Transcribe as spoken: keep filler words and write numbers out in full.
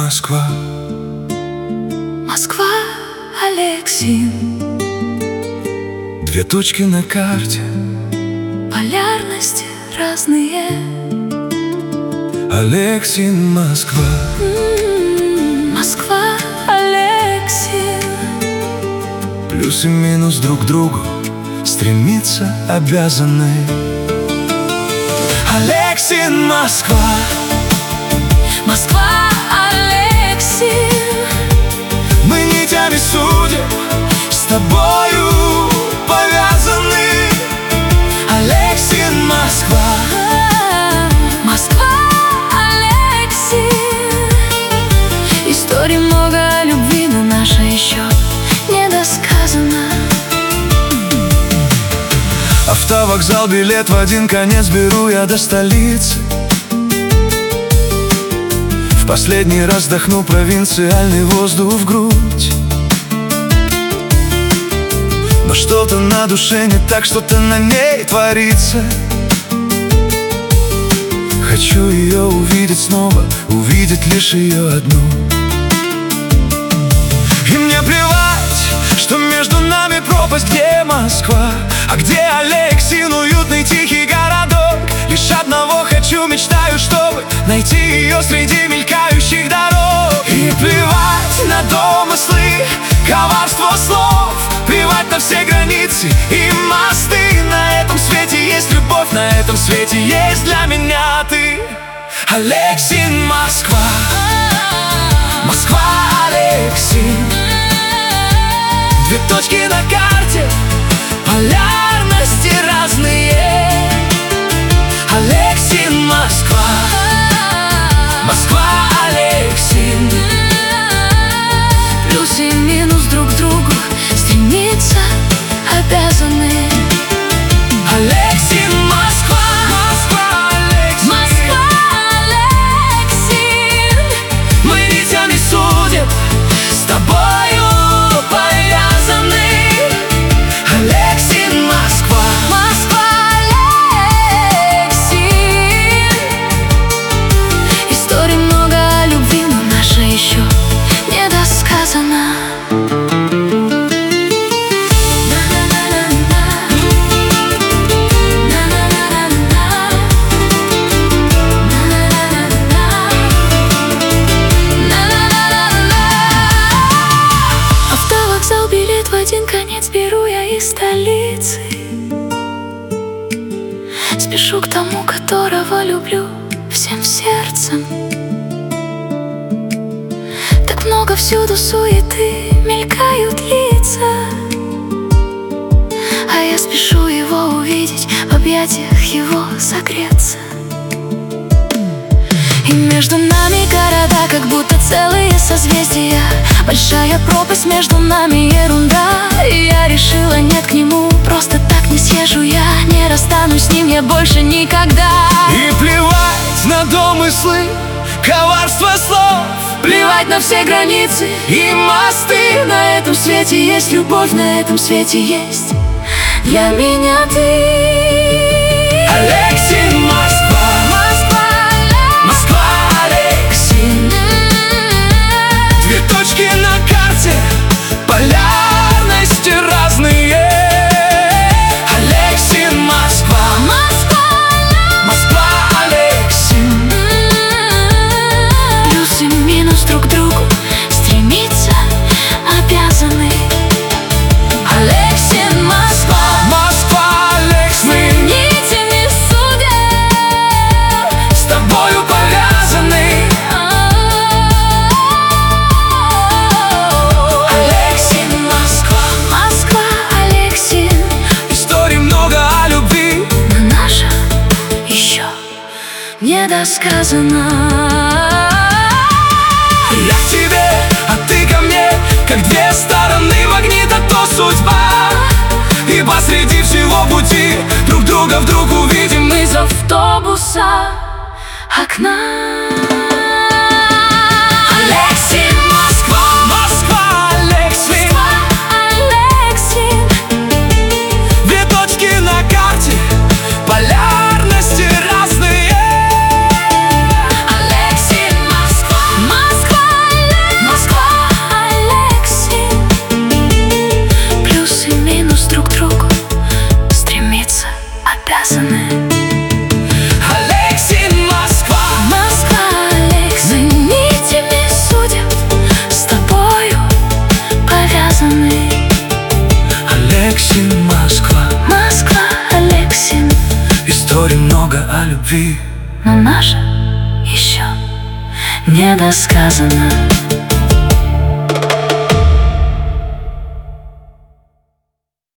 Москва. Москва, Алексин. Две точки на карте, Полярности разные. Алексин, Москва. М-м, Москва, Алексин. Плюс и минус друг к другу стремиться обязаны. Алексин, Москва. Москва, Алексин. Мы нитями судеб с тобою повязаны. Алексин, Москва. Москва, Алексин. Историй много о любви, но наша еще недосказана. Автовокзал, билет в один конец беру я до столицы. В последний раз вдохну провинциальный воздух в грудь. Но что-то на душе не так, что-то на ней творится. Хочу ее увидеть снова, увидеть лишь ее одну. И мне плевать, что между нами пропасть, где Москва, а где Алексин, уютный тихий городок. Лишь одного хочу, мечтаю, чтобы найти ее среди мелькающих дорог. И плевать на домыслы, коварство слов, плевать на все границы и мосты. На этом свете есть любовь, на этом свете есть для меня ты. Алексин, Москва. Москва, Алексин. Две точки на карте, полярности разные. Алексин, Москва. Москва, Алексин. Плюс и минус друг к другу стремиться обязаны. Алексин, Москва. Москва, Алексин. Москва, Алексин. Мы нитями судеб с тобою повязаны. Алексин, Москва. Москва, Алексин. Историй много о любви, но наша еще недосказана. Автовокзал, билет в один конец беру я из столицы. Спешу к тому, которого люблю всем сердцем. Так много всюду суеты, мелькают лица, а я спешу его увидеть, в объятиях его согреться. И между нами города, как будто целые созвездия. Большая пропасть между нами, ерунда. И я решила, нет, к нему просто так не съезжу я. Не расстанусь с ним я больше никогда. И плевать на домыслы, коварство слов, Плевать на все границы и мосты. На этом свете есть любовь, на этом свете есть для меня ты. Алексин, Москва. Москва, Алексин. Две точки на карте, полярности разные. Алексин, Москва. Москва, Алексин. Плюс и минус друг к другу стремиться обязаны. Алексин, Москва. Москва, Алексин. Мы нитями судеб с тобою повязаны. Алексин, Москва. Москва, Алексин. Историй много о любви, Но наша еще недосказана. я к тебе, а ты ко мне, как две стороны магнита, то судьба. И посреди всего пути друг друга вдруг увидим мы. Из автобуса окна. Алексин, Москва. Москва, Алексин. Алексин. Две точки на карте, полярности разные. Алексин, Москва. Москва, историй много о любви, но наша еще недосказана.